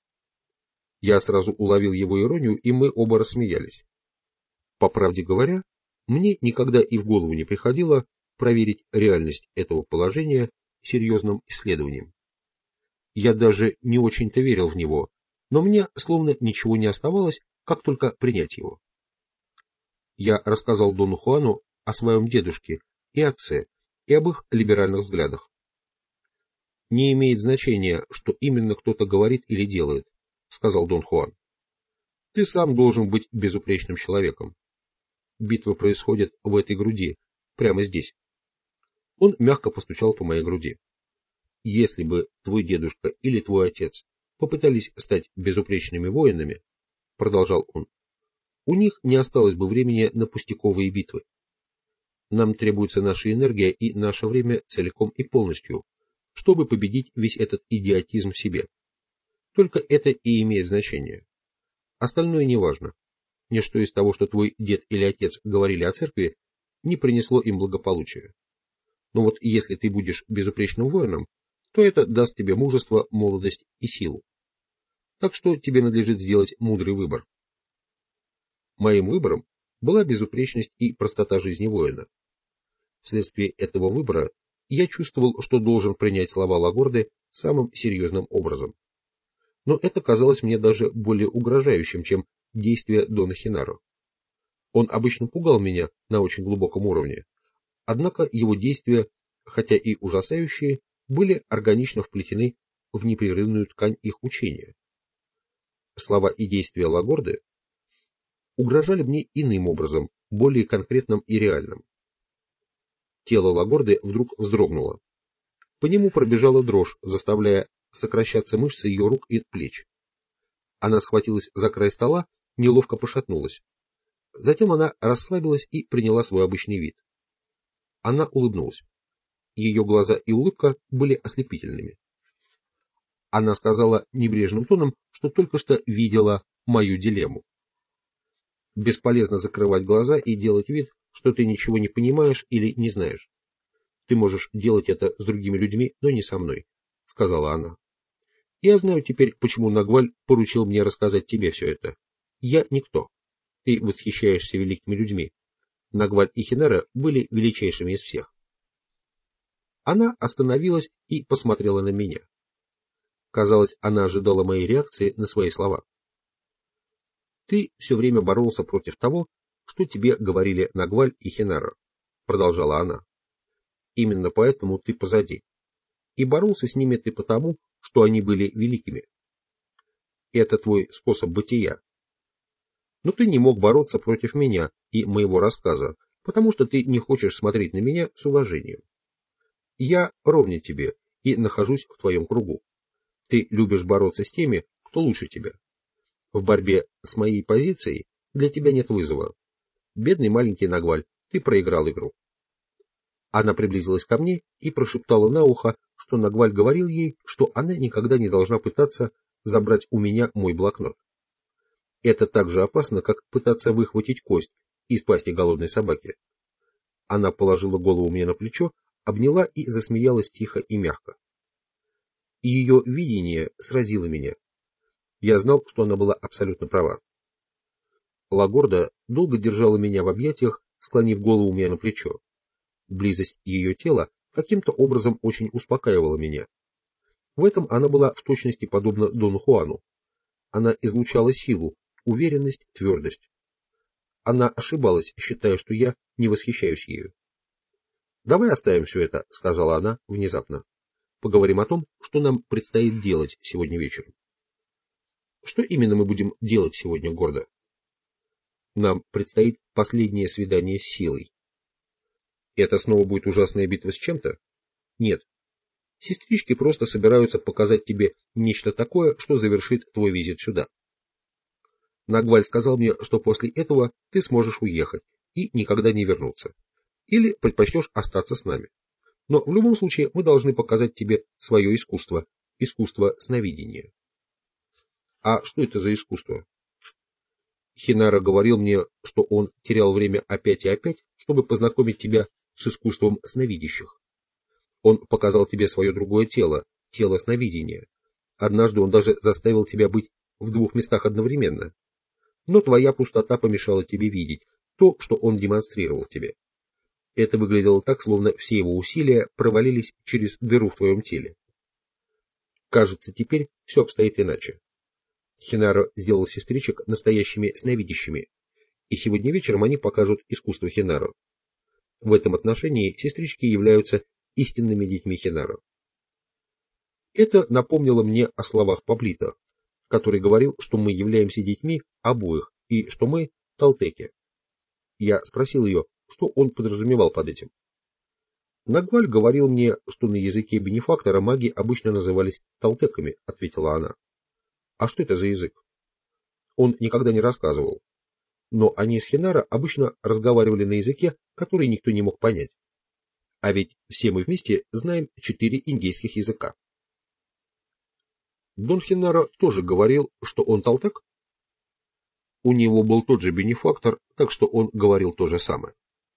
Я сразу уловил его иронию, и мы оба рассмеялись. По правде говоря, мне никогда и в голову не приходило проверить реальность этого положения серьезным исследованием. Я даже не очень-то верил в него, но мне словно ничего не оставалось, как только принять его. Я рассказал Дону Хуану о своем дедушке и отце, и об их либеральных взглядах. «Не имеет значения, что именно кто-то говорит или делает», — сказал Дон Хуан. «Ты сам должен быть безупречным человеком. Битва происходит в этой груди, прямо здесь». Он мягко постучал по моей груди. «Если бы твой дедушка или твой отец попытались стать безупречными воинами, — продолжал он, — у них не осталось бы времени на пустяковые битвы. Нам требуется наша энергия и наше время целиком и полностью, чтобы победить весь этот идиотизм в себе. Только это и имеет значение. Остальное не важно. Ничто из того, что твой дед или отец говорили о церкви, не принесло им благополучия. Но вот если ты будешь безупречным воином, то это даст тебе мужество, молодость и силу. Так что тебе надлежит сделать мудрый выбор». Моим выбором была безупречность и простота жизни воина. Вследствие этого выбора я чувствовал, что должен принять слова Лагорды самым серьезным образом. Но это казалось мне даже более угрожающим, чем действия Дона Хинаро. Он обычно пугал меня на очень глубоком уровне, однако его действия, хотя и ужасающие, были органично вплетены в непрерывную ткань их учения. Слова и действия Лагорды угрожали мне иным образом, более конкретным и реальным. Тело Лагорды вдруг вздрогнуло. По нему пробежала дрожь, заставляя сокращаться мышцы ее рук и плеч. Она схватилась за край стола, неловко пошатнулась. Затем она расслабилась и приняла свой обычный вид. Она улыбнулась. Ее глаза и улыбка были ослепительными. Она сказала небрежным тоном, что только что видела мою дилемму. Бесполезно закрывать глаза и делать вид, что ты ничего не понимаешь или не знаешь. Ты можешь делать это с другими людьми, но не со мной, — сказала она. Я знаю теперь, почему Нагваль поручил мне рассказать тебе все это. Я никто. Ты восхищаешься великими людьми. Нагваль и Хинара были величайшими из всех. Она остановилась и посмотрела на меня. Казалось, она ожидала моей реакции на свои слова. «Ты все время боролся против того, что тебе говорили Нагваль и Хинара», — продолжала она. «Именно поэтому ты позади. И боролся с ними ты потому, что они были великими. Это твой способ бытия. Но ты не мог бороться против меня и моего рассказа, потому что ты не хочешь смотреть на меня с уважением. Я ровня тебе и нахожусь в твоем кругу. Ты любишь бороться с теми, кто лучше тебя. В борьбе с моей позицией для тебя нет вызова. Бедный маленький Нагваль, ты проиграл игру. Она приблизилась ко мне и прошептала на ухо, что Нагваль говорил ей, что она никогда не должна пытаться забрать у меня мой блокнот. Это так же опасно, как пытаться выхватить кость из пасти голодной собаки. Она положила голову мне на плечо, обняла и засмеялась тихо и мягко. Ее видение сразило меня. Я знал, что она была абсолютно права. Лагорда долго держала меня в объятиях, склонив голову мне на плечо. Близость ее тела каким-то образом очень успокаивала меня. В этом она была в точности подобна Дону Хуану. Она излучала силу, уверенность, твердость. Она ошибалась, считая, что я не восхищаюсь ею. «Давай оставим все это», — сказала она внезапно. «Поговорим о том, что нам предстоит делать сегодня вечером». «Что именно мы будем делать сегодня, Гордо?» «Нам предстоит последнее свидание с силой». «Это снова будет ужасная битва с чем-то?» «Нет. Сестрички просто собираются показать тебе нечто такое, что завершит твой визит сюда. Нагваль сказал мне, что после этого ты сможешь уехать и никогда не вернуться. Или предпочтешь остаться с нами. Но в любом случае мы должны показать тебе свое искусство, искусство сновидения». «А что это за искусство?» Хинара говорил мне, что он терял время опять и опять, чтобы познакомить тебя с искусством сновидящих. Он показал тебе свое другое тело, тело сновидения. Однажды он даже заставил тебя быть в двух местах одновременно. Но твоя пустота помешала тебе видеть то, что он демонстрировал тебе. Это выглядело так, словно все его усилия провалились через дыру в твоем теле. Кажется, теперь все обстоит иначе. Хинаро сделал сестричек настоящими сновидящими, и сегодня вечером они покажут искусство Хинаро. В этом отношении сестрички являются истинными детьми Хинаро. Это напомнило мне о словах Паблито, который говорил, что мы являемся детьми обоих и что мы талтеки. Я спросил ее, что он подразумевал под этим. «Нагваль говорил мне, что на языке бенефактора маги обычно назывались талтеками», — ответила она. «А что это за язык?» Он никогда не рассказывал. Но они с Хинаро обычно разговаривали на языке, который никто не мог понять. А ведь все мы вместе знаем четыре индейских языка. Дон Хинаро тоже говорил, что он талтек? У него был тот же бенефактор, так что он говорил то же самое.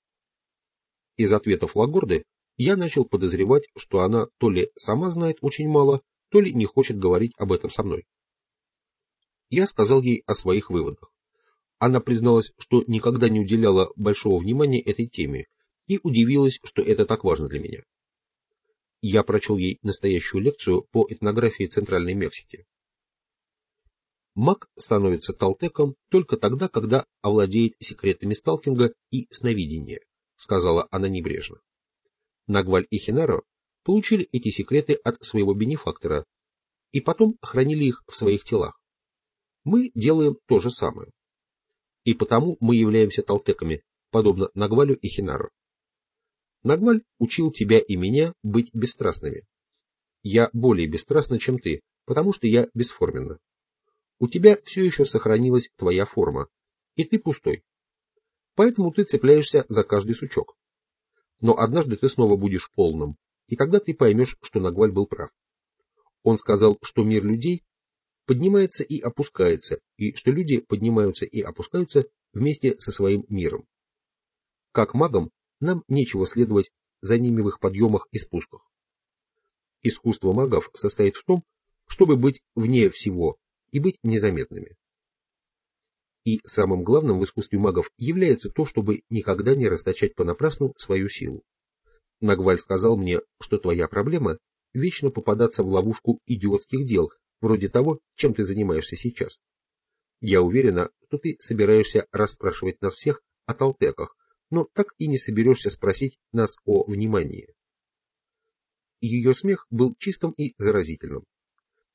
Из ответов Лагорды я начал подозревать, что она то ли сама знает очень мало, то ли не хочет говорить об этом со мной. Я сказал ей о своих выводах. Она призналась, что никогда не уделяла большого внимания этой теме и удивилась, что это так важно для меня. Я прочел ей настоящую лекцию по этнографии Центральной Мексики. Маг становится талтеком только тогда, когда овладеет секретами сталкинга и сновидения, сказала она небрежно. Нагваль и Хинаро получили эти секреты от своего бенефактора и потом хранили их в своих телах. Мы делаем то же самое. И потому мы являемся талтеками, подобно Нагвалю и Хинаро. Нагваль учил тебя и меня быть бесстрастными. Я более бесстрастна, чем ты, потому что я бесформенна. У тебя все еще сохранилась твоя форма, и ты пустой. Поэтому ты цепляешься за каждый сучок. Но однажды ты снова будешь полным, и тогда ты поймешь, что Нагваль был прав. Он сказал, что мир людей поднимается и опускается, и что люди поднимаются и опускаются вместе со своим миром. Как магам, нам нечего следовать за ними в их подъемах и спусках. Искусство магов состоит в том, чтобы быть вне всего и быть незаметными. И самым главным в искусстве магов является то, чтобы никогда не расточать понапрасну свою силу. Нагваль сказал мне, что твоя проблема – вечно попадаться в ловушку идиотских дел, вроде того, чем ты занимаешься сейчас. Я уверена, что ты собираешься расспрашивать нас всех о талтеках, но так и не соберешься спросить нас о внимании. Ее смех был чистым и заразительным.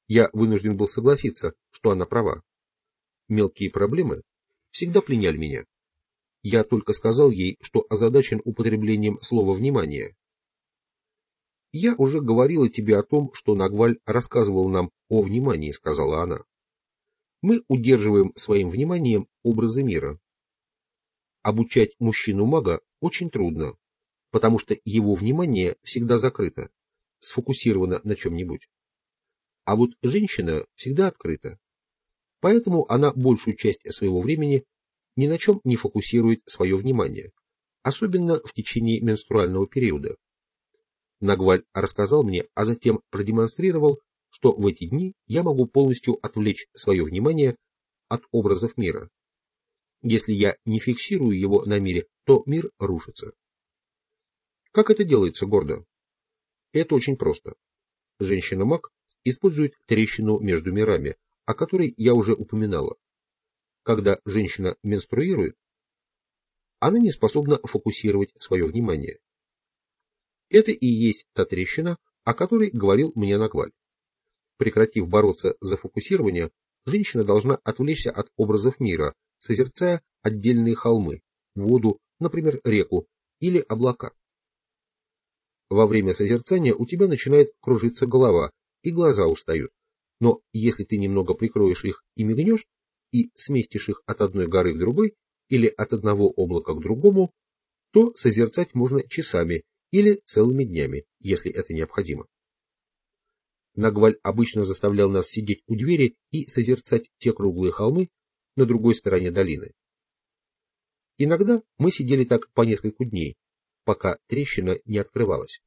Я вынужден был согласиться, что она права. Мелкие проблемы всегда пленяли меня. Я только сказал ей, что озадачен употреблением слова «внимание». «Я уже говорила тебе о том, что Нагваль рассказывал нам о внимании», — сказала она. «Мы удерживаем своим вниманием образы мира. Обучать мужчину-мага очень трудно, потому что его внимание всегда закрыто, сфокусировано на чем-нибудь. А вот женщина всегда открыта. Поэтому она большую часть своего времени ни на чем не фокусирует свое внимание, особенно в течение менструального периода. Нагваль рассказал мне, а затем продемонстрировал, что в эти дни я могу полностью отвлечь свое внимание от образов мира. Если я не фиксирую его на мире, то мир рушится. Как это делается, Гордо? Это очень просто. Женщина-маг использует трещину между мирами, о которой я уже упоминала. Когда женщина менструирует, она не способна фокусировать свое внимание. Это и есть та трещина, о которой говорил мне Нагваль. Прекратив бороться за фокусирование, женщина должна отвлечься от образов мира, созерцая отдельные холмы, воду, например, реку или облака. Во время созерцания у тебя начинает кружиться голова, и глаза устают. Но если ты немного прикроешь их и мигнешь, и сместишь их от одной горы к другой, или от одного облака к другому, то созерцать можно часами или целыми днями, если это необходимо. Нагваль обычно заставлял нас сидеть у двери и созерцать те круглые холмы на другой стороне долины. Иногда мы сидели так по несколько дней, пока трещина не открывалась.